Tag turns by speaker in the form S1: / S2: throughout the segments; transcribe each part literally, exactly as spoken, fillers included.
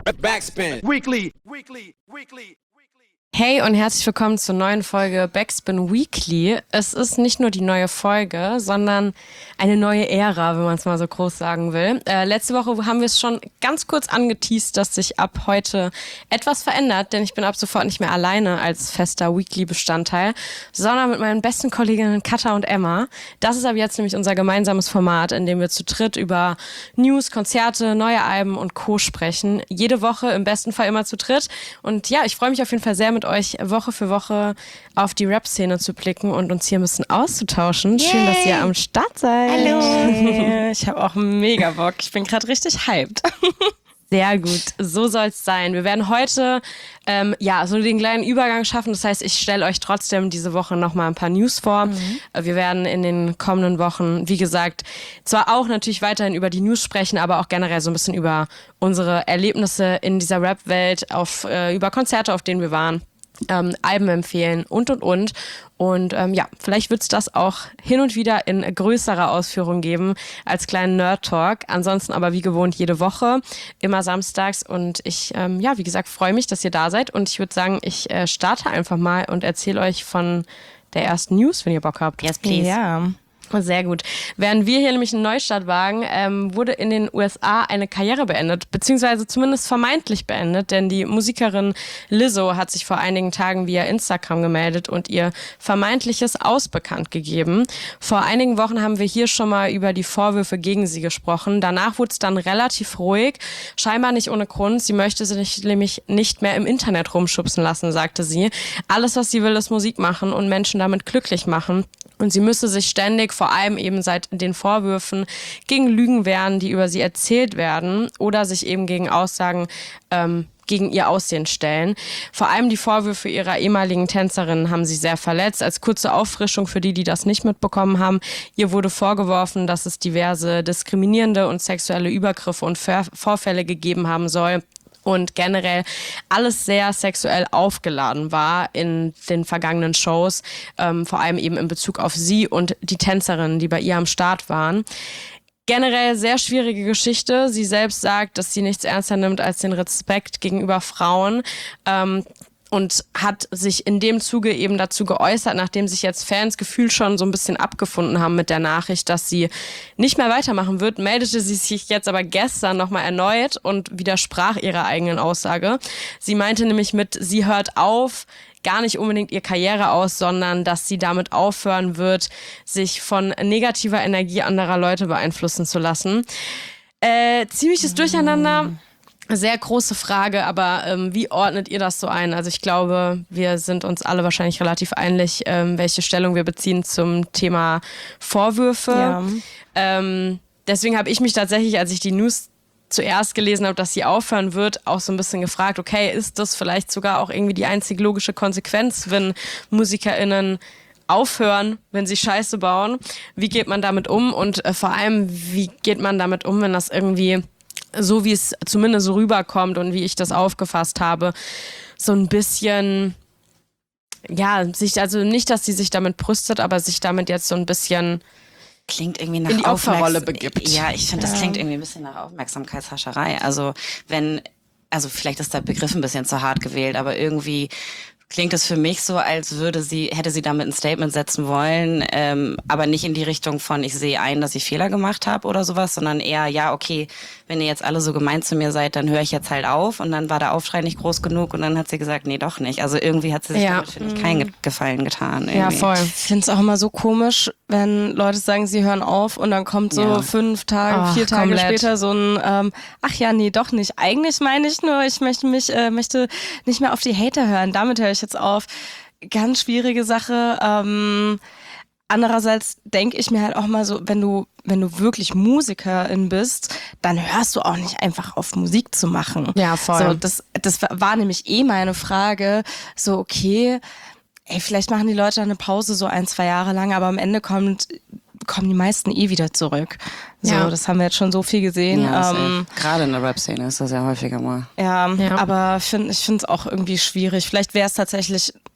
S1: Backspin. Weekly. Weekly. Weekly.
S2: Hey und herzlich willkommen zur neuen Folge Backspin Weekly. Es ist nicht nur die neue Folge, sondern eine neue Ära, wenn man es mal so groß sagen will. Äh, letzte Woche haben wir es schon ganz kurz angeteast, dass sich ab heute etwas verändert, denn ich bin ab sofort nicht mehr alleine als fester Weekly-Bestandteil, sondern mit meinen besten Kolleginnen Katha und Emma. Das ist ab jetzt nämlich unser gemeinsames Format, in dem wir zu dritt über News, Konzerte, neue Alben und Co. sprechen. Jede Woche, im besten Fall immer zu dritt. Und ja, ich freue mich auf jeden Fall sehr, mit euch Woche für Woche auf die Rap-Szene zu blicken und uns hier ein bisschen auszutauschen. Yay. Schön, dass ihr am Start seid.
S3: Hallo. Ich habe auch mega Bock. Ich bin gerade richtig hyped.
S2: Sehr gut, so soll's sein. Wir werden heute ähm, ja so den kleinen Übergang schaffen. Das heißt, ich stelle euch trotzdem diese Woche nochmal ein paar News vor. Mhm. Wir werden in den kommenden Wochen, wie gesagt, zwar auch natürlich weiterhin über die News sprechen, aber auch generell so ein bisschen über unsere Erlebnisse in dieser Rap-Welt, auf äh, über Konzerte, auf denen wir waren. Ähm, Alben empfehlen und und und und ähm, ja, vielleicht wird es das auch hin und wieder in größerer Ausführung geben als kleinen Nerd-Talk, ansonsten aber wie gewohnt jede Woche, immer samstags und ich, ähm, ja wie gesagt, freue mich, dass ihr da seid und ich würde sagen, ich äh, starte einfach mal und erzähle euch von der ersten News, wenn ihr Bock habt.
S3: Yes, please.
S2: Ja. Sehr gut. Während wir hier nämlich einen Neustart wagen, ähm, wurde in den U S A eine Karriere beendet, beziehungsweise zumindest vermeintlich beendet, denn die Musikerin Lizzo hat sich vor einigen Tagen via Instagram gemeldet und ihr vermeintliches Aus bekannt gegeben. Vor einigen Wochen haben wir hier schon mal über die Vorwürfe gegen sie gesprochen. Danach wurde es dann relativ ruhig, scheinbar nicht ohne Grund. Sie möchte sich nämlich nicht mehr im Internet rumschubsen lassen, sagte sie. Alles, was sie will, ist Musik machen und Menschen damit glücklich machen. Und sie müsse sich ständig, vor allem eben seit den Vorwürfen, gegen Lügen wehren, die über sie erzählt werden oder sich eben gegen Aussagen ähm, gegen ihr Aussehen stellen. Vor allem die Vorwürfe ihrer ehemaligen Tänzerin haben sie sehr verletzt. Als kurze Auffrischung für die, die das nicht mitbekommen haben, ihr wurde vorgeworfen, dass es diverse diskriminierende und sexuelle Übergriffe und Vorfälle gegeben haben soll. Und generell alles sehr sexuell aufgeladen war in den vergangenen Shows, ähm, vor allem eben in Bezug auf sie und die Tänzerinnen, die bei ihr am Start waren. Generell sehr schwierige Geschichte. Sie selbst sagt, dass sie nichts ernster nimmt als den Respekt gegenüber Frauen. Ähm, Und hat sich in dem Zuge eben dazu geäußert, nachdem sich jetzt Fans gefühlt schon so ein bisschen abgefunden haben mit der Nachricht, dass sie nicht mehr weitermachen wird, meldete sie sich jetzt aber gestern nochmal erneut und widersprach ihrer eigenen Aussage. Sie meinte nämlich mit, sie hört auf, gar nicht unbedingt ihr Karriere aus, sondern dass sie damit aufhören wird, sich von negativer Energie anderer Leute beeinflussen zu lassen. Äh, ziemliches Durcheinander. Sehr große Frage, aber ähm, wie ordnet ihr das so ein? Also ich glaube, wir sind uns alle wahrscheinlich relativ einig, ähm, welche Stellung wir beziehen zum Thema Vorwürfe. Ja. Ähm, deswegen habe ich mich tatsächlich, als ich die News zuerst gelesen habe, dass sie aufhören wird, auch so ein bisschen gefragt, okay, ist das vielleicht sogar auch irgendwie die einzig logische Konsequenz, wenn MusikerInnen aufhören, wenn sie Scheiße bauen? Wie geht man damit um? Und äh, vor allem, wie geht man damit um, wenn das irgendwie, so wie es zumindest so rüberkommt und wie ich das aufgefasst habe, so ein bisschen, ja, sich, also nicht, dass sie sich damit brüstet, aber sich damit jetzt so ein bisschen
S4: klingt irgendwie nach
S2: in die Opferrolle begibt.
S4: Ja, ich finde,
S2: ja.
S4: das klingt irgendwie ein bisschen nach Aufmerksamkeitshascherei. Also wenn, also vielleicht ist der Begriff ein bisschen zu hart gewählt, aber irgendwie klingt es für mich so, als würde sie, hätte sie damit ein Statement setzen wollen, ähm, aber nicht in die Richtung von, ich sehe ein, dass ich Fehler gemacht habe oder sowas, sondern eher, ja, okay, wenn ihr jetzt alle so gemein zu mir seid, dann höre ich jetzt halt auf. Und dann war der Aufschrei nicht groß genug und dann hat sie gesagt, nee, doch nicht. Also irgendwie hat sie sich
S2: ja.
S4: damit, finde ich, keinen Gefallen getan. Irgendwie.
S3: Ja, voll. Ich finde es auch immer so komisch, wenn Leute sagen, sie hören auf und dann kommt so ja. fünf Tage, ach, vier Tage komplett. später so ein, ähm, ach ja, nee, doch nicht. Eigentlich meine ich nur, ich möchte mich, äh, möchte nicht mehr auf die Hater hören. Damit höre ich jetzt auf. Ganz schwierige Sache. Ähm, andererseits denke ich mir halt auch mal so, wenn du, wenn du wirklich Musikerin bist, dann hörst du auch nicht einfach auf, Musik zu machen.
S2: Ja, voll.
S3: So, das, das war nämlich eh meine Frage. So, okay, ey, vielleicht machen die Leute eine Pause so ein, zwei Jahre lang, aber am Ende kommt, kommen die meisten eh wieder zurück. So, ja. Das haben wir jetzt schon so viel gesehen.
S4: Ja,
S3: ähm,
S4: gerade in der Rap-Szene ist das ja häufiger mal.
S3: Ja,
S2: ja.
S3: aber find, ich finde es auch irgendwie schwierig. Vielleicht wäre es tatsächlich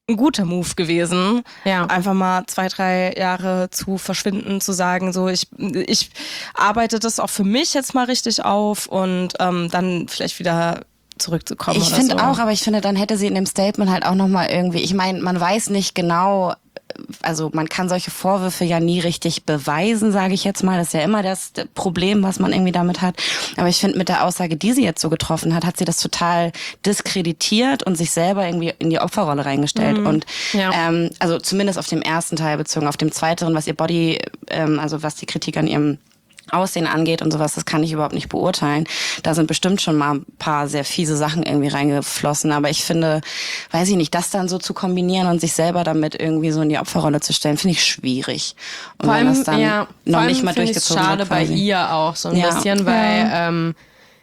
S3: ein guter Move gewesen,
S2: ja.
S3: einfach mal zwei, drei Jahre zu verschwinden, zu sagen, so ich, ich arbeite das auch für mich jetzt mal richtig auf und ähm, dann vielleicht wieder zurückzukommen.
S4: Ich
S3: oder
S4: finde
S3: so.
S4: auch, aber ich finde, dann hätte sie in dem Statement halt auch nochmal irgendwie, ich meine, man weiß nicht genau, also man kann solche Vorwürfe ja nie richtig beweisen, sage ich jetzt mal. Das ist ja immer das Problem, was man irgendwie damit hat. Aber ich finde, mit der Aussage, die sie jetzt so getroffen hat, hat sie das total diskreditiert und sich selber irgendwie in die Opferrolle reingestellt. Mhm. Und
S2: ja.
S4: ähm, also zumindest auf dem ersten Teil bezogen, auf dem zweiten, was ihr Body, ähm, also was die Kritik an ihrem Aussehen angeht und sowas, das kann ich überhaupt nicht beurteilen. Da sind bestimmt schon mal ein paar sehr fiese Sachen irgendwie reingeflossen, aber ich finde, weiß ich nicht, das dann so zu kombinieren und sich selber damit irgendwie so in die Opferrolle zu stellen, finde ich schwierig. Und
S2: vor allem,
S4: wenn das dann
S2: ja,
S4: noch
S2: vor
S4: nicht
S2: allem
S4: mal durchgezogen wird.
S2: Schade bei ihr auch so ein
S4: ja.
S2: bisschen, weil
S3: ja.
S2: ähm,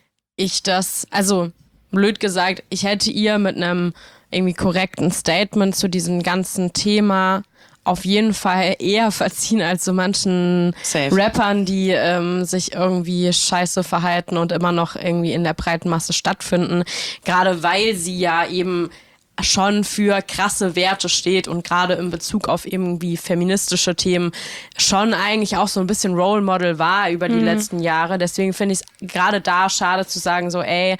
S2: ich das, also blöd gesagt, ich hätte ihr mit einem irgendwie korrekten Statement zu diesem ganzen Thema auf jeden Fall eher verziehen als so manchen
S4: Safe.
S2: Rappern, die ähm, sich irgendwie scheiße verhalten und immer noch irgendwie in der breiten Masse stattfinden. Gerade weil sie ja eben schon für krasse Werte steht und gerade in Bezug auf irgendwie feministische Themen schon eigentlich auch so ein bisschen Role Model war über die mhm. letzten Jahre. Deswegen finde ich es gerade da schade zu sagen, so ey,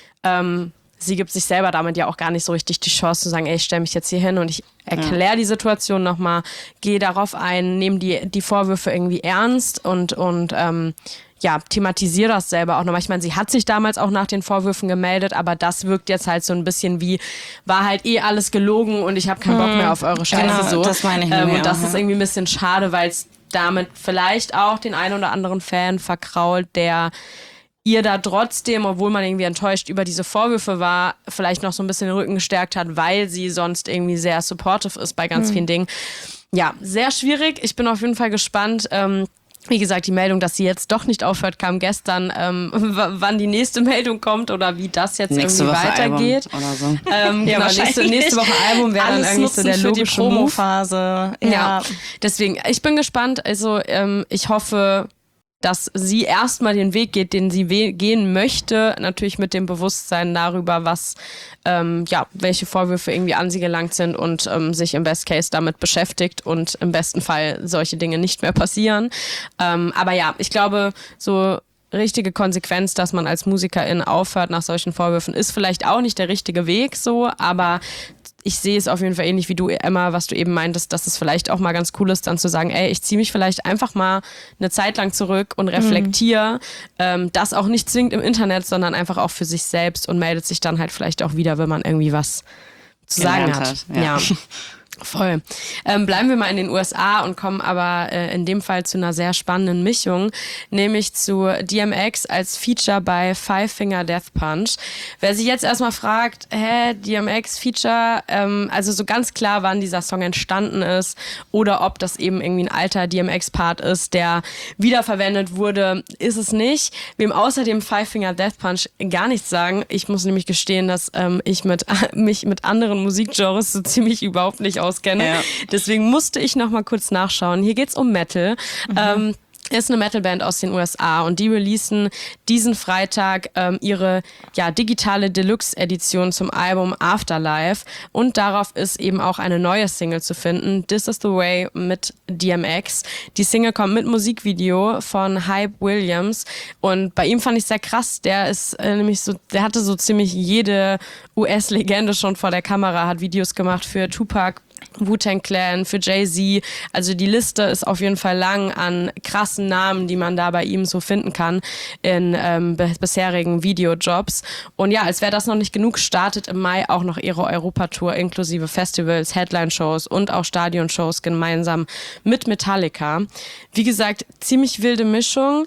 S2: ähm, sie gibt sich selber damit ja auch gar nicht so richtig die Chance zu sagen, ey, ich stelle mich jetzt hier hin und ich erkläre ja. die Situation nochmal, gehe darauf ein, nehme die, die Vorwürfe irgendwie ernst und, und ähm, ja, thematisiere das selber auch nochmal. Ich meine, sie hat sich damals auch nach den Vorwürfen gemeldet, aber das wirkt jetzt halt so ein bisschen wie, war halt eh alles gelogen und ich habe keinen Bock mehr auf eure Scheiße.
S4: Genau,
S2: so.
S4: das meine ich
S2: ähm,
S4: mir
S2: Und das
S4: auch,
S2: ist
S4: ja.
S2: irgendwie ein bisschen schade, weil es damit vielleicht auch den einen oder anderen Fan verkrault, der ihr da trotzdem, obwohl man irgendwie enttäuscht über diese Vorwürfe war, vielleicht noch so ein bisschen den Rücken gestärkt hat, weil sie sonst irgendwie sehr supportive ist bei ganz mhm. vielen Dingen. Ja, sehr schwierig. Ich bin auf jeden Fall gespannt. Ähm, wie gesagt, die Meldung, dass sie jetzt doch nicht aufhört, kam gestern. Ähm, w- wann die nächste Meldung kommt oder wie das jetzt
S4: nächste
S2: irgendwie
S4: Woche
S2: weitergeht.
S4: Album oder so.
S2: Ähm, ja, genau, nächste, nächste Woche Album wäre dann irgendwie so der
S3: für
S2: logische
S3: die Promophase.
S2: Ja.
S3: Ja.
S2: ja, deswegen, ich bin gespannt. Also ähm, ich hoffe, dass sie erstmal den Weg geht, den sie we- gehen möchte, natürlich mit dem Bewusstsein darüber, was, ähm, ja, welche Vorwürfe irgendwie an sie gelangt sind und ähm, sich im Best Case damit beschäftigt und im besten Fall solche Dinge nicht mehr passieren. Ähm, aber ja, ich glaube, so richtige Konsequenz, dass man als Musikerin aufhört nach solchen Vorwürfen, ist vielleicht auch nicht der richtige Weg so, aber ich sehe es auf jeden Fall ähnlich wie du, Emma, was du eben meintest, dass es vielleicht auch mal ganz cool ist, dann zu sagen, ey, ich ziehe mich vielleicht einfach mal eine Zeit lang zurück und reflektiere, mhm. ähm, das auch nicht zwingend im Internet, sondern einfach auch für sich selbst und meldet sich dann halt vielleicht auch wieder, wenn man irgendwie was zu sagen hat.
S4: hat. Ja.
S2: ja. Voll. Ähm, bleiben wir mal in den U S A und kommen aber äh, in dem Fall zu einer sehr spannenden Mischung, nämlich zu D M X als Feature bei Five Finger Death Punch. Wer sich jetzt erstmal fragt, hä, D M X Feature, ähm, also so ganz klar, wann dieser Song entstanden ist oder ob das eben irgendwie ein alter D M X-Part ist, der wiederverwendet wurde, ist es nicht. Wem außerdem Five Finger Death Punch gar nichts sagen. Ich muss nämlich gestehen, dass ähm, ich mit, mich mit anderen Musikgenres so ziemlich überhaupt nicht auskenne. Ja. Deswegen musste ich noch mal kurz nachschauen. Hier geht's um Metal. Mhm. Ähm, ist eine Metalband aus den U S A und die releasen diesen Freitag ähm, ihre ja, digitale Deluxe-Edition zum Album Afterlife und darauf ist eben auch eine neue Single zu finden, This Is The Way mit D M X. Die Single kommt mit Musikvideo von Hype Williams und bei ihm fand ich sehr krass, der ist äh, nämlich so, der hatte so ziemlich jede U S-Legende schon vor der Kamera, hat Videos gemacht für Tupac, Wu-Tang Clan, für Jay-Z. Also die Liste ist auf jeden Fall lang an krassen Namen, die man da bei ihm so finden kann in ähm, b- bisherigen Videojobs. Und ja, als wäre das noch nicht genug, startet im Mai auch noch ihre Europatour inklusive Festivals, Headline-Shows und auch Stadionshows gemeinsam mit Metallica. Wie gesagt, ziemlich wilde Mischung.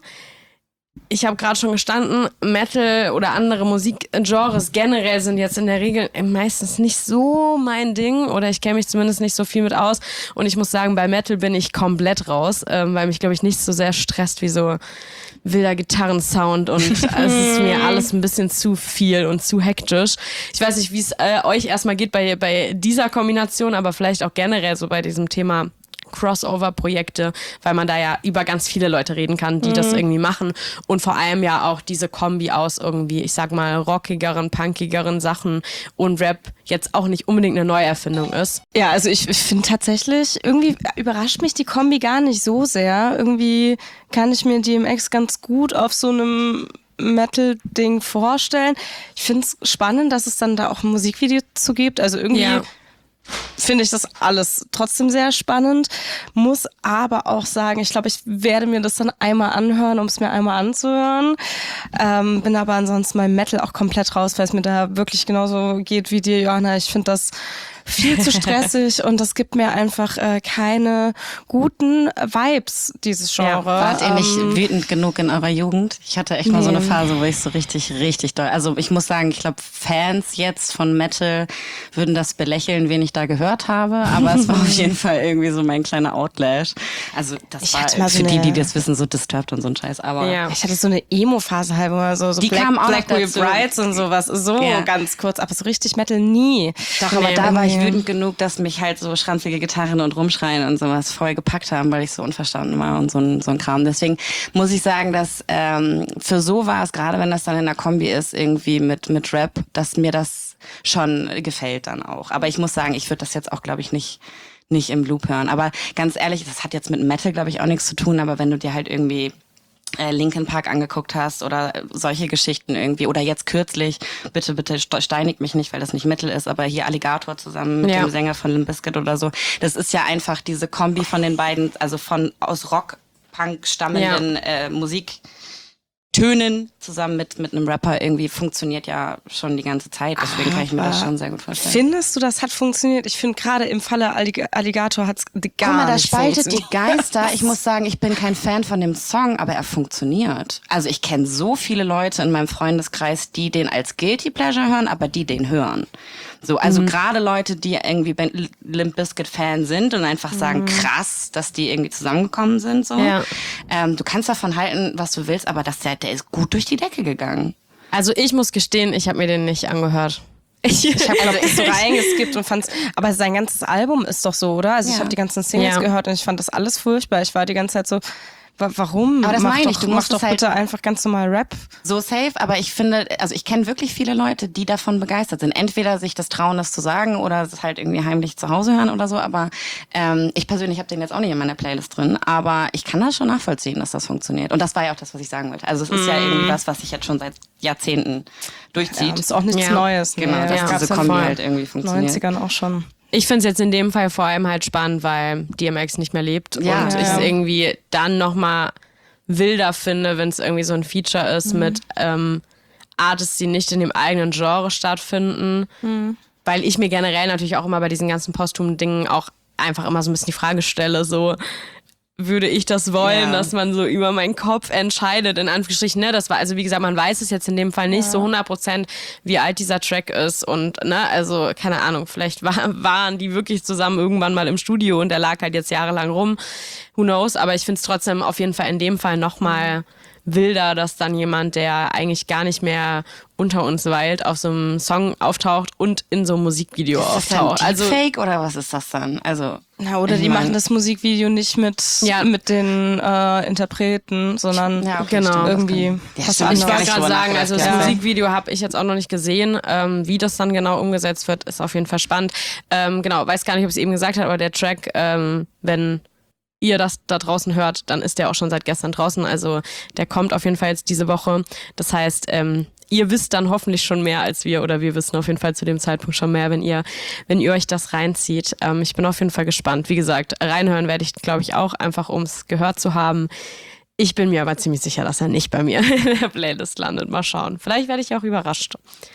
S2: Ich habe gerade schon gestanden, Metal oder andere Musikgenres generell sind jetzt in der Regel meistens nicht so mein Ding oder ich kenne mich zumindest nicht so viel mit aus und ich muss sagen, bei Metal bin ich komplett raus, ähm, weil mich, glaube ich, nicht so sehr stresst wie so wilder Gitarrensound und es ist mir alles ein bisschen zu viel und zu hektisch. Ich weiß nicht, wie es äh, euch erstmal geht bei, bei dieser Kombination, aber vielleicht auch generell so bei diesem Thema Crossover-Projekte, weil man da ja über ganz viele Leute reden kann, die mhm. das irgendwie machen und vor allem ja auch diese Kombi aus irgendwie, ich sag mal, rockigeren, punkigeren Sachen und Rap jetzt auch nicht unbedingt eine Neuerfindung ist.
S3: Ja, also ich, ich finde tatsächlich, irgendwie überrascht mich die Kombi gar nicht so sehr. Irgendwie kann ich mir D M X ganz gut auf so einem Metal-Ding vorstellen. Ich finde es spannend, dass es dann da auch ein Musikvideo zu gibt. Also irgendwie ja. finde ich das alles trotzdem sehr spannend. Muss aber auch sagen, ich glaube, ich werde mir das dann einmal anhören, um es mir einmal anzuhören. Ähm, bin aber ansonsten beim Metal auch komplett raus, weil es mir da wirklich genauso geht wie dir, Johanna. Ich finde das viel zu stressig und das gibt mir einfach äh, keine guten Vibes, dieses Genre. Ja,
S4: wart ihr nicht ähm, wütend genug in eurer Jugend? Ich hatte echt mal nee. so eine Phase, wo ich so richtig, richtig doll... Also ich muss sagen, ich glaube, Fans jetzt von Metal würden das belächeln, wen ich da gehört habe, aber es war auf jeden Fall irgendwie so mein kleiner Outlash. Also das ich war für so die, die das wissen, so Disturbed und so ein Scheiß. Aber
S3: ja. Ich hatte so eine Emo-Phase halt, wo man so, so
S4: die
S3: Black,
S4: kam auch
S3: Black
S4: Black
S3: Brides und sowas, so ja. ganz kurz, aber so richtig Metal nie.
S4: Doch, aber nee, da war ich wütend genug, dass mich halt so schranzige Gitarren und Rumschreien und sowas voll gepackt haben, weil ich so unverstanden war und so ein, so ein Kram. Deswegen muss ich sagen, dass ähm, für so war es, gerade wenn das dann in der Kombi ist, irgendwie mit, mit Rap, dass mir das schon gefällt dann auch. Aber ich muss sagen, ich würde das jetzt auch, glaube ich, nicht nicht im Loop hören. Aber ganz ehrlich, das hat jetzt mit Metal, glaube ich, auch nichts zu tun, aber wenn du dir halt irgendwie äh, Linkin Park angeguckt hast oder solche Geschichten irgendwie oder jetzt kürzlich, bitte, bitte steinigt mich nicht, weil das nicht Metal ist, aber hier Alligator zusammen mit ja. dem Sänger von Limp Bizkit oder so, das ist ja einfach diese Kombi von den beiden, also von aus Rock, Punk stammenden ja. äh, Musik Tönen zusammen mit mit einem Rapper irgendwie funktioniert ja schon die ganze Zeit. Deswegen kann ich mir das schon sehr gut vorstellen.
S3: Findest du, das hat funktioniert? Ich finde gerade im Falle Allig- Alligator hat es gar Guck
S4: mal,
S3: nicht
S4: da spaltet die Geister. Ich muss sagen, ich bin kein Fan von dem Song, aber er funktioniert. Also ich kenne so viele Leute in meinem Freundeskreis, die den als Guilty Pleasure hören, aber die den hören. So, also mhm. gerade Leute, die irgendwie Limp Bizkit Fan sind und einfach sagen, mhm. krass, dass die irgendwie zusammengekommen sind. So. Ja. Ähm, du kannst davon halten, was du willst, aber das, der, der ist gut durch die Decke gegangen.
S2: Also ich muss gestehen, ich habe mir den nicht angehört.
S3: Ich, ich habe glaube ich so reingeskippt und fand's, aber sein ganzes Album ist doch so, oder? Also ja. ich habe die ganzen Singles ja. gehört und ich fand das alles furchtbar. Ich war die ganze Zeit so, warum?
S4: Aber das
S3: mach
S4: meine
S3: doch,
S4: ich, du musst
S3: mach doch
S4: halt
S3: bitte einfach ganz normal Rap.
S4: So safe, aber ich finde, also ich kenne wirklich viele Leute, die davon begeistert sind. Entweder sich das trauen, das zu sagen oder es halt irgendwie heimlich zu Hause hören oder so, aber ähm, ich persönlich habe den jetzt auch nicht in meiner Playlist drin, aber ich kann das schon nachvollziehen, dass das funktioniert. Und das war ja auch das, was ich sagen wollte. Also es ist mm. ja irgendwie was, was sich jetzt schon seit Jahrzehnten durchzieht.
S3: Ja, ist auch nichts ja. Neues.
S4: Genau,
S3: nee,
S4: dass
S3: ja.
S4: diese Kombi halt irgendwie funktioniert.
S3: In den neunzigern auch schon.
S2: Ich finde es jetzt in dem Fall vor allem halt spannend, weil D M X nicht mehr lebt
S4: ja.
S2: und
S3: ja,
S2: ich
S3: ja.
S2: es irgendwie dann nochmal wilder finde, wenn es irgendwie so ein Feature ist mhm. mit ähm, Artists, die nicht in dem eigenen Genre stattfinden. Mhm. Weil ich mir generell natürlich auch immer bei diesen ganzen posthumen Dingen auch einfach immer so ein bisschen die Frage stelle, so würde ich das wollen, ja. dass man so über meinen Kopf entscheidet, in Anführungsstrichen, ne, das war, also wie gesagt, man weiß es jetzt in dem Fall nicht ja. so hundert Prozent, wie alt dieser Track ist und, ne, also, keine Ahnung, vielleicht war, waren die wirklich zusammen irgendwann mal im Studio und der lag halt jetzt jahrelang rum, who knows, aber ich finde es trotzdem auf jeden Fall in dem Fall nochmal wilder, dass dann jemand, der eigentlich gar nicht mehr unter uns weilt, auf so einem Song auftaucht und in so einem Musikvideo
S4: ist das
S2: auftaucht.
S4: Dann also Fake oder was ist das dann? Also
S3: na, oder die mein, machen das Musikvideo nicht mit ja. mit den äh, Interpreten, sondern
S2: ja, okay,
S3: genau
S2: stimmt.
S3: irgendwie
S4: ja,
S3: was
S2: anderes. Ich wollte gerade sagen, also das
S3: ja.
S2: Musikvideo habe ich jetzt auch noch nicht gesehen. Ähm, wie das dann genau umgesetzt wird, ist auf jeden Fall spannend. Ähm, genau, weiß gar nicht, ob ich es eben gesagt habe, aber der Track, ähm, wenn ihr das da draußen hört, dann ist der auch schon seit gestern draußen. Also der kommt auf jeden Fall jetzt diese Woche. Das heißt, ähm, ihr wisst dann hoffentlich schon mehr als wir oder wir wissen auf jeden Fall zu dem Zeitpunkt schon mehr, wenn ihr, wenn ihr euch das reinzieht. Ähm, ich bin auf jeden Fall gespannt. Wie gesagt, reinhören werde ich, glaube ich, auch, einfach um es gehört zu haben. Ich bin mir aber ziemlich sicher, dass er nicht bei mir in der Playlist landet. Mal schauen. Vielleicht werde ich auch überrascht.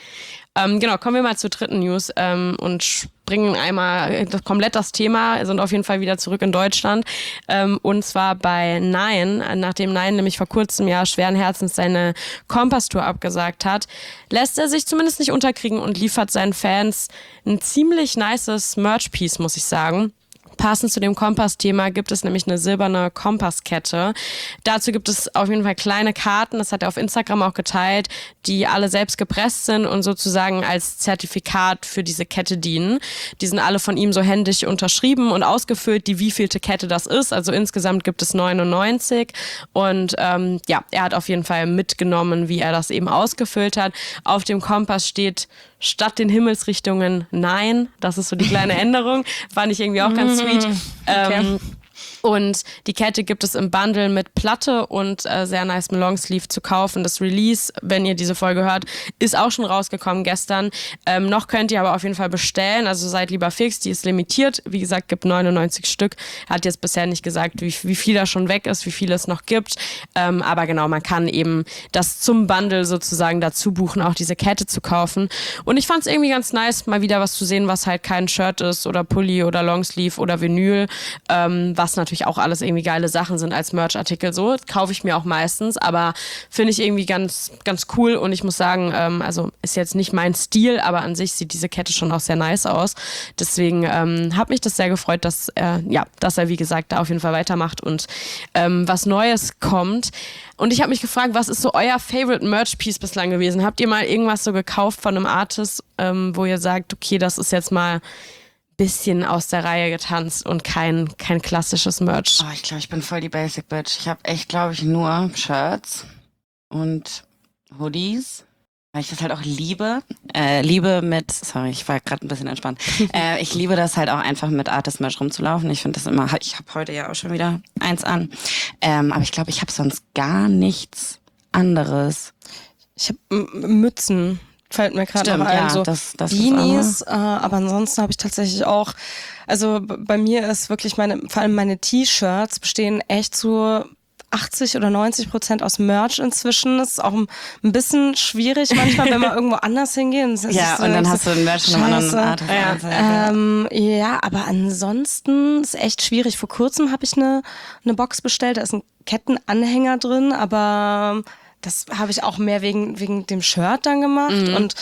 S2: Ähm, genau, kommen wir mal zur dritten News ähm, und springen einmal das, komplett das Thema, sind auf jeden Fall wieder zurück in Deutschland. Ähm, und zwar bei Nine, nachdem Nine nämlich vor kurzem ja schweren Herzens seine Kompass-Tour abgesagt hat, lässt er sich zumindest nicht unterkriegen und liefert seinen Fans ein ziemlich nices Merch-Piece, muss ich sagen. passend zu dem Kompass-Thema gibt es nämlich eine silberne Kompasskette. Dazu gibt es auf jeden Fall kleine Karten, das hat er auf Instagram auch geteilt, die alle selbst gepresst sind und sozusagen als Zertifikat für diese Kette dienen. Die sind alle von ihm so händisch unterschrieben und ausgefüllt, die wievielte Kette das ist. Also insgesamt gibt es neunundneunzig und ähm, ja, er hat auf jeden Fall mitgenommen, wie er das eben ausgefüllt hat. Auf dem Kompass steht statt den Himmelsrichtungen nein. Das ist so die kleine Änderung. Fand ich irgendwie auch ganz sweet.
S3: Okay.
S2: Ähm, und die Kette gibt es im Bundle mit Platte und äh, sehr nice Longsleeve zu kaufen. Das Release, wenn ihr diese Folge hört, ist auch schon rausgekommen gestern. Ähm, noch könnt ihr aber auf jeden Fall bestellen. Also seid lieber fix, die ist limitiert. Wie gesagt, gibt neunundneunzig Stück. Hat jetzt bisher nicht gesagt, wie, wie viel da schon weg ist, wie viel es noch gibt. Ähm, aber genau, man kann eben das zum Bundle sozusagen dazu buchen, auch diese Kette zu kaufen. Und ich fand es irgendwie ganz nice, mal wieder was zu sehen, was halt kein Shirt ist oder Pulli oder Longsleeve oder Vinyl, ähm, was natürlich auch alles irgendwie geile Sachen sind als Merch-Artikel. So kaufe ich mir auch meistens, aber finde ich irgendwie ganz, ganz cool und ich muss sagen, ähm, also ist jetzt nicht mein Stil, aber an sich sieht diese Kette schon auch sehr nice aus. Deswegen ähm, hat mich das sehr gefreut, dass er, ja, dass er wie gesagt da auf jeden Fall weitermacht und ähm, was Neues kommt. Und ich habe mich gefragt, was ist so euer Favorite Merch-Piece bislang gewesen? Habt ihr mal irgendwas so gekauft von einem Artist, ähm, wo ihr sagt, okay, das ist jetzt mal bisschen aus der Reihe getanzt und kein, kein klassisches Merch?
S4: Oh, ich glaube, ich bin voll die Basic Bitch. Ich habe echt, glaube ich, nur Shirts und Hoodies, weil ich das halt auch liebe. Äh, liebe mit, sorry, ich war gerade ein bisschen entspannt. äh, ich liebe das halt auch einfach mit Artist-Merch rumzulaufen. Ich finde das immer, ich habe heute ja auch schon wieder eins an. Ähm, aber ich glaube, ich habe sonst gar nichts anderes.
S3: Ich habe Mützen. Fällt mir gerade noch ein,
S4: ja,
S3: so
S4: das, das
S3: Beanies, äh, aber ansonsten habe ich tatsächlich auch, also b- bei mir ist wirklich meine, vor allem meine T-Shirts bestehen echt zu achtzig oder neunzig Prozent aus Merch inzwischen. Das ist auch ein, ein bisschen schwierig manchmal, wenn wir irgendwo anders hingehen. Das
S4: ja,
S3: so,
S4: und dann
S3: so,
S4: hast du ein Merch von einem anderen Art.
S3: Ja. Ähm, ja, aber ansonsten ist echt schwierig. Vor kurzem habe ich eine, eine Box bestellt, da ist ein Kettenanhänger drin, aber das habe ich auch mehr wegen, wegen dem Shirt dann gemacht. Mhm. Und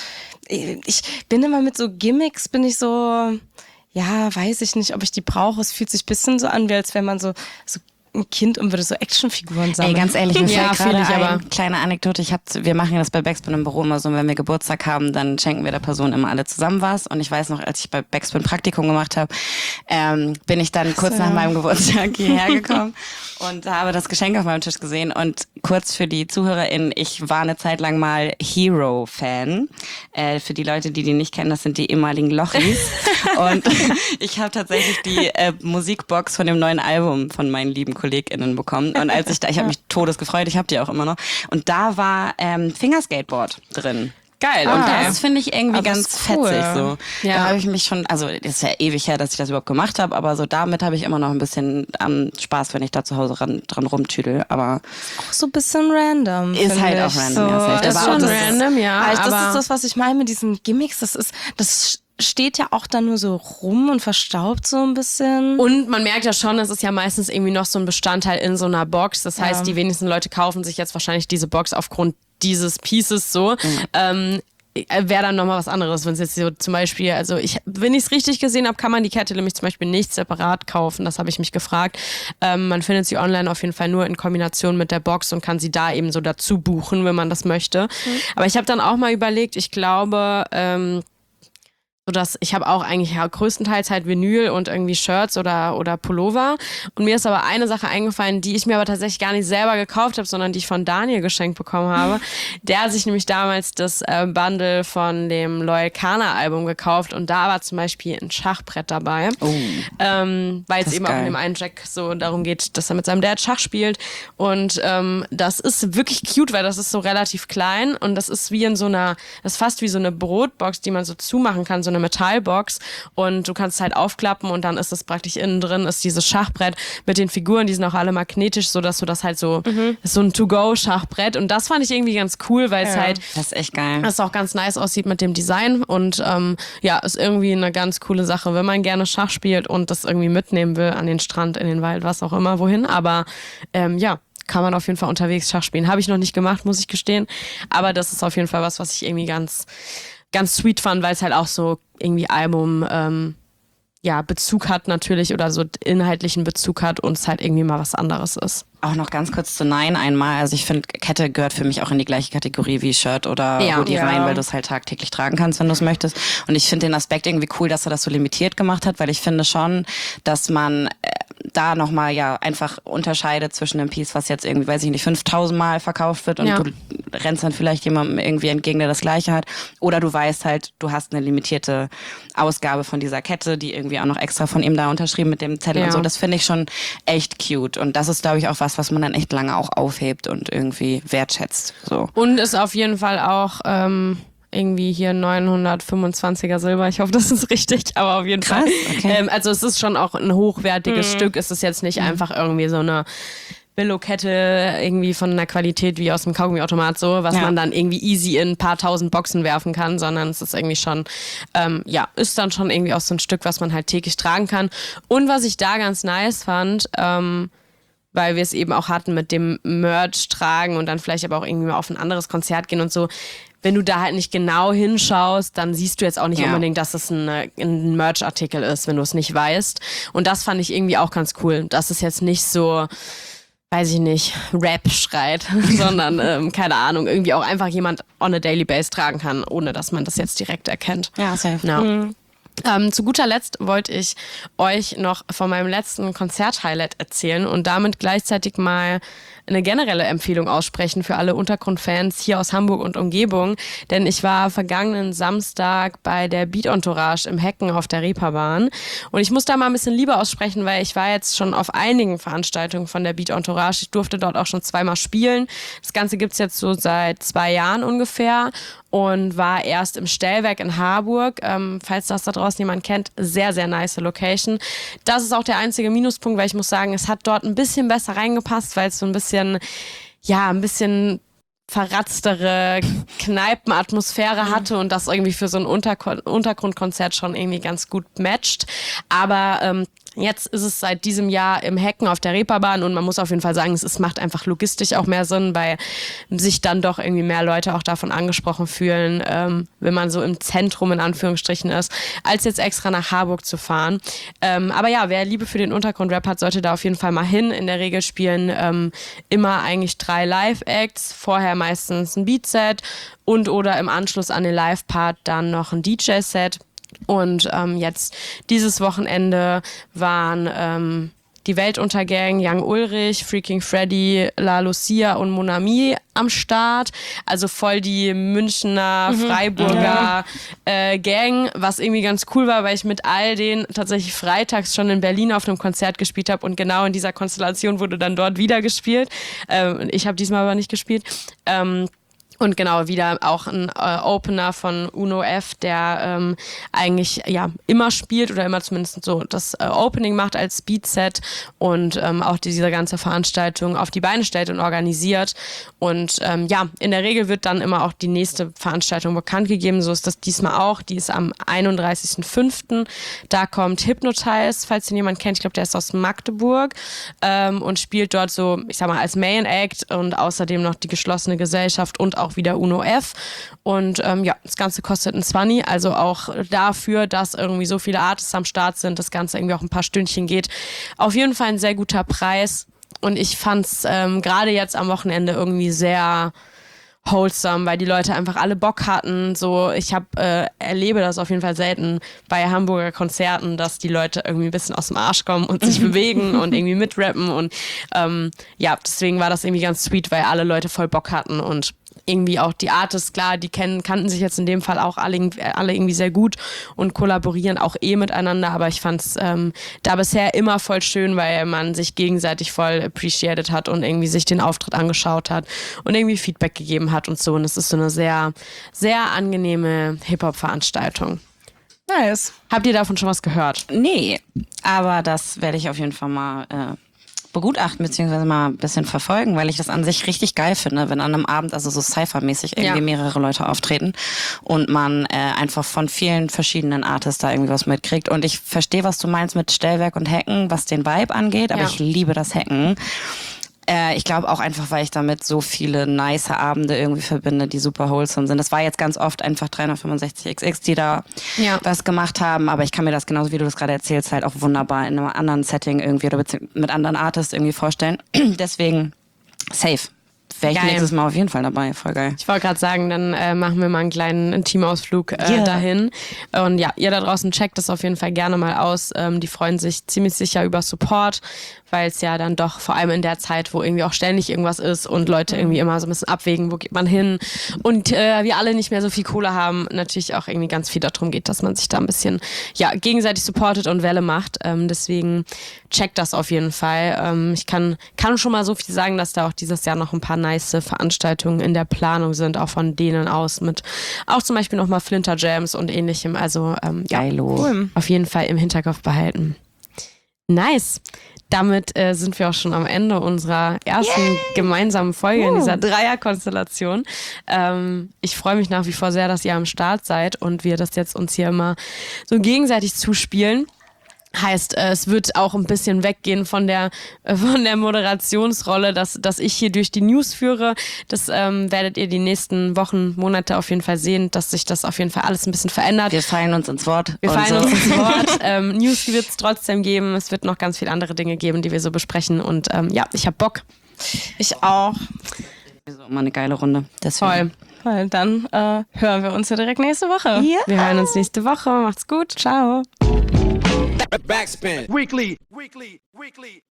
S3: ich bin immer mit so Gimmicks, bin ich so, ja, weiß ich nicht, ob ich die brauche. Es fühlt sich ein bisschen so an, wie als wenn man so, so ein Kind und würde so Actionfiguren sammeln.
S4: Ey, ganz ehrlich, mir
S2: ja,
S4: fällt gerade
S2: ich
S4: ein,
S2: aber.
S4: kleine Anekdote. Ich hab, wir machen ja das bei Backspin im Büro immer so, wenn wir Geburtstag haben, dann schenken wir der Person immer alle zusammen was. Und ich weiß noch, als ich bei Backspin Praktikum gemacht habe, ähm, bin ich dann kurz so, nach ja. meinem Geburtstag hierher gekommen und habe das Geschenk auf meinem Tisch gesehen. Und kurz für die ZuhörerInnen, ich war eine Zeit lang mal Hero-Fan. Äh, für die Leute, die die nicht kennen, das sind die ehemaligen Lochis. Und ich habe tatsächlich die äh, Musikbox von dem neuen Album von meinen lieben KollegInnen bekommen. Und als ich da, ich habe mich todesgefreut, ich habe die auch immer noch. Und da war ähm, Fingerskateboard drin.
S2: Geil,
S4: und
S2: okay.
S4: das finde ich irgendwie
S3: aber
S4: ganz
S3: cool.
S4: fetzig so.
S2: Ja.
S4: Da habe ich mich schon, also das ist ja ewig her, dass ich das überhaupt gemacht habe, aber so damit habe ich immer noch ein bisschen ähm, Spaß, wenn ich da zu Hause ran, dran rumtüdel. Aber
S3: auch so ein bisschen random.
S4: Ist halt auch random,
S3: so,
S4: ja. Safe.
S2: Ist
S4: Aber
S2: schon
S4: das
S2: random, ja.
S3: Also das
S2: aber
S3: ist das, was ich meine mit diesen Gimmicks. Das ist, das steht ja auch dann nur so rum und verstaubt so ein bisschen.
S2: Und man merkt ja schon, es ist ja meistens irgendwie noch so ein Bestandteil in so einer Box. Das heißt,
S3: ja.
S2: die wenigsten Leute kaufen sich jetzt wahrscheinlich diese Box aufgrund dieses Pieces so. Mhm. Ähm, wäre dann nochmal was anderes, wenn es jetzt so zum Beispiel, also ich, wenn ich es richtig gesehen habe, kann man die Kette nämlich zum Beispiel nicht separat kaufen, das habe ich mich gefragt. Ähm, man findet sie online auf jeden Fall nur in Kombination mit der Box und kann sie da eben so dazu buchen, wenn man das möchte. Mhm. Aber ich habe dann auch mal überlegt, ich glaube, ähm, so dass ich habe auch eigentlich ja, größtenteils halt Vinyl und irgendwie Shirts oder, oder Pullover. Und mir ist aber eine Sache eingefallen, die ich mir aber tatsächlich gar nicht selber gekauft habe, sondern die ich von Daniel geschenkt bekommen habe. Der hat sich nämlich damals das äh, Bundle von dem Loyal Kana Album gekauft und da war zum Beispiel ein Schachbrett dabei. Oh, ähm, weil es eben geil. Auch in dem einen Jack so darum geht, dass er mit seinem Dad Schach spielt. Und ähm, das ist wirklich cute, weil das ist so relativ klein und das ist wie in so einer, das ist fast wie so eine Brotbox, die man so zumachen kann, so eine Metallbox und du kannst es halt aufklappen und dann ist es praktisch innen drin, ist dieses Schachbrett mit den Figuren, die sind auch alle magnetisch, so dass du das halt so, mhm. ist so ein To-Go-Schachbrett und das fand ich irgendwie ganz cool, weil es ja. halt,
S4: das ist echt geil.
S2: Das auch ganz nice aussieht mit dem Design und ähm, ja, ist irgendwie eine ganz coole Sache, wenn man gerne Schach spielt und das irgendwie mitnehmen will an den Strand, in den Wald, was auch immer, wohin, aber ähm, ja, kann man auf jeden Fall unterwegs Schach spielen. Habe ich noch nicht gemacht, muss ich gestehen, aber das ist auf jeden Fall was, was ich irgendwie ganz ganz sweet fand, weil es halt auch so irgendwie Album, ähm, ja, Bezug hat natürlich oder so inhaltlichen Bezug hat und es halt irgendwie mal was anderes ist.
S4: Auch noch ganz kurz zu Nein einmal. Also ich finde, Kette gehört für mich auch in die gleiche Kategorie wie Shirt oder
S2: ja,
S4: Hoodie
S3: ja.
S4: rein, weil du es halt tagtäglich tragen kannst, wenn du es möchtest. Und ich finde den Aspekt irgendwie cool, dass er das so limitiert gemacht hat, weil ich finde schon, dass man äh, da nochmal ja einfach unterscheidet zwischen einem Piece, was jetzt irgendwie, weiß ich nicht, fünftausend Mal verkauft wird und
S2: ja.
S4: du rennst dann vielleicht jemandem irgendwie entgegen, der das Gleiche hat. Oder du weißt halt, du hast eine limitierte Ausgabe von dieser Kette, die irgendwie auch noch extra von ihm da unterschrieben mit dem Zettel
S2: ja.
S4: und so. Das finde ich schon echt cute. Und das ist, glaube ich, auch was, was man dann echt lange auch aufhebt und irgendwie wertschätzt. So.
S2: Und ist auf jeden Fall auch ähm, irgendwie hier neunhundertfünfundzwanziger Silber. Ich hoffe, das ist richtig, aber auf jeden
S4: Krass,
S2: Fall.
S4: okay.
S2: Ähm, also es ist schon auch ein hochwertiges
S3: Mhm.
S2: Stück. Es ist jetzt nicht mhm. einfach irgendwie so eine Billo-Kette irgendwie von einer Qualität wie aus dem Kaugummiautomat so, was
S4: ja.
S2: man dann irgendwie easy in ein paar tausend Boxen werfen kann, sondern es ist irgendwie schon, ähm, ja, ist dann schon irgendwie auch so ein Stück, was man halt täglich tragen kann. Und was ich da ganz nice fand, ähm, weil wir es eben auch hatten mit dem Merch tragen und dann vielleicht aber auch irgendwie mal auf ein anderes Konzert gehen und so. Wenn du da halt nicht genau hinschaust, dann siehst du jetzt auch nicht
S4: ja.
S2: unbedingt, dass es ein, ein Merch-Artikel ist, wenn du es nicht weißt. Und das fand ich irgendwie auch ganz cool. Dass es jetzt nicht so, weiß ich nicht, Rap schreit, sondern, ähm, keine Ahnung, irgendwie auch einfach jemand on a daily base tragen kann, ohne dass man das jetzt direkt erkennt.
S4: Ja, safe.
S2: Ja.
S3: Mhm.
S2: Ähm, zu guter Letzt wollte ich euch noch von meinem letzten Konzert-Highlight erzählen und damit gleichzeitig mal eine generelle Empfehlung aussprechen für alle Untergrundfans hier aus Hamburg und Umgebung. Denn ich war vergangenen Samstag bei der Beat Entourage im Hecken auf der Reeperbahn. Und ich muss da mal ein bisschen Liebe aussprechen, weil ich war jetzt schon auf einigen Veranstaltungen von der Beat Entourage. Ich durfte dort auch schon zweimal spielen. Das Ganze gibt's jetzt so seit zwei Jahren ungefähr. Und war erst im Stellwerk in Harburg, ähm, falls das da draußen jemand kennt, sehr, sehr nice Location. Das ist auch der einzige Minuspunkt, weil ich muss sagen, es hat dort ein bisschen besser reingepasst, weil es so ein bisschen, ja, ein bisschen verratztere Kneipenatmosphäre hatte und das irgendwie für so ein Unterko- Untergrundkonzert schon irgendwie ganz gut matcht. Aber ähm, jetzt ist es seit diesem Jahr im Hecken auf der Reeperbahn und man muss auf jeden Fall sagen, es ist, macht einfach logistisch auch mehr Sinn, weil sich dann doch irgendwie mehr Leute auch davon angesprochen fühlen, ähm, wenn man so im Zentrum in Anführungsstrichen ist, als jetzt extra nach Harburg zu fahren. Ähm, aber ja, wer Liebe für den Untergrund-Rap hat, sollte da auf jeden Fall mal hin. In der Regel spielen ähm, immer eigentlich drei Live-Acts, vorher meistens ein Beat-Set und oder im Anschluss an den Live-Part dann noch ein D J-Set. Und ähm, jetzt dieses Wochenende waren ähm, die Weltuntergang, Young Ulrich, Freaking Freddy, La Lucia und Monami am Start. Also voll die Münchner, mhm. Freiburger äh, Gang, was irgendwie ganz cool war, weil ich mit all denen tatsächlich freitags schon in Berlin auf einem Konzert gespielt habe und genau in dieser Konstellation wurde dann dort wieder gespielt. Ähm, ich habe diesmal aber nicht gespielt. Ähm, Und genau, wieder auch ein äh, Opener von Uno F, der ähm, eigentlich ja immer spielt oder immer zumindest so das äh, Opening macht als Beatset und ähm, auch diese ganze Veranstaltung auf die Beine stellt und organisiert. Und ähm, ja, in der Regel wird dann immer auch die nächste Veranstaltung bekannt gegeben. So ist das diesmal auch. Die ist am einunddreißigsten fünften Da kommt Hypnotize, falls den jemand kennt. Ich glaube, der ist aus Magdeburg ähm, und spielt dort so, ich sag mal, als Main Act und außerdem noch die geschlossene Gesellschaft und auch wieder Uno F. Und ähm, ja, das Ganze kostet ein zwanzig, also auch dafür, dass irgendwie so viele Artists am Start sind, das Ganze irgendwie auch ein paar Stündchen geht. Auf jeden Fall ein sehr guter Preis. Und ich fand's ähm, gerade jetzt am Wochenende irgendwie sehr wholesome, weil die Leute einfach alle Bock hatten. So, ich hab, äh, erlebe das auf jeden Fall selten bei Hamburger Konzerten, dass die Leute irgendwie ein bisschen aus dem Arsch kommen und sich bewegen und irgendwie mitrappen. Und ähm, ja, deswegen war das irgendwie ganz sweet, weil alle Leute voll Bock hatten und irgendwie auch die Artists, klar, die kennen, kannten sich jetzt in dem Fall auch alle, alle irgendwie sehr gut und kollaborieren auch eh miteinander, aber ich fand's ähm, da bisher immer voll schön, weil man sich gegenseitig voll appreciated hat und irgendwie sich den Auftritt angeschaut hat und irgendwie Feedback gegeben hat und so, und es ist so eine sehr, sehr angenehme Hip-Hop-Veranstaltung.
S3: Nice.
S2: Habt ihr davon schon was gehört?
S4: Nee, aber das werde ich auf jeden Fall mal äh, begutachten, beziehungsweise mal ein bisschen verfolgen, weil ich das an sich richtig geil finde, wenn an einem Abend, also so Cypher-mäßig, irgendwie ja. mehrere Leute auftreten und man äh, einfach von vielen verschiedenen Artists da irgendwie was mitkriegt. Und ich verstehe, was du meinst mit Stellwerk und Hacken, was den Vibe angeht, aber
S2: ja.
S4: ich liebe das Hacken. Äh, ich glaube auch einfach, weil ich damit so viele nice Abende irgendwie verbinde, die super wholesome sind. Das war jetzt ganz oft einfach dreihundertfünfundsechzig X X, die da ja. was gemacht haben, aber ich kann mir das genauso, wie du das gerade erzählst, halt auch wunderbar in einem anderen Setting irgendwie oder mit anderen Artists irgendwie vorstellen. Deswegen safe. Wäre ich geil. Nächstes Mal auf jeden Fall dabei. Voll geil.
S2: Ich wollte gerade sagen, dann äh, machen wir mal einen kleinen Intimausflug äh, yeah. dahin. Und ja, ihr da draußen checkt das auf jeden Fall gerne mal aus. Ähm, die freuen sich ziemlich sicher über Support, weil es ja dann doch vor allem in der Zeit, wo irgendwie auch ständig irgendwas ist und Leute irgendwie immer so ein bisschen abwägen, wo geht man hin und äh, wir alle nicht mehr so viel Kohle haben, natürlich auch irgendwie ganz viel darum geht, dass man sich da ein bisschen ja gegenseitig supportet und Welle macht. Ähm, deswegen checkt das auf jeden Fall. Ähm, ich kann, kann schon mal so viel sagen, dass da auch dieses Jahr noch ein paar nice Veranstaltungen in der Planung sind, auch von denen aus mit auch zum Beispiel nochmal Flinter Jams und ähnlichem. Also ähm, ja, cool. Auf jeden Fall im Hinterkopf behalten. Nice. Damit äh, sind wir auch schon am Ende unserer ersten Yay! gemeinsamen Folge uh. in dieser Dreierkonstellation. Ähm, ich freue mich nach wie vor sehr, dass ihr am Start seid und wir das jetzt uns hier immer so gegenseitig zuspielen. Heißt, es wird auch ein bisschen weggehen von der von der Moderationsrolle, dass dass ich hier durch die News führe. Das ähm, werdet ihr die nächsten Wochen, Monate auf jeden Fall sehen, dass sich das auf jeden Fall alles ein bisschen verändert.
S4: Wir fallen uns ins Wort.
S2: Wir fallen so. uns ins Wort. Ähm, News wird es trotzdem geben. Es wird noch ganz viele andere Dinge geben, die wir so besprechen. Und ähm, ja, ich hab Bock.
S3: Ich auch.
S4: So, immer eine geile Runde.
S2: Deswegen.
S3: Voll. Voll. Dann äh, hören wir uns ja direkt nächste Woche.
S2: Ja. Wir hören uns nächste Woche. Macht's gut. Ciao.
S1: Backspin. Weekly. Weekly. Weekly.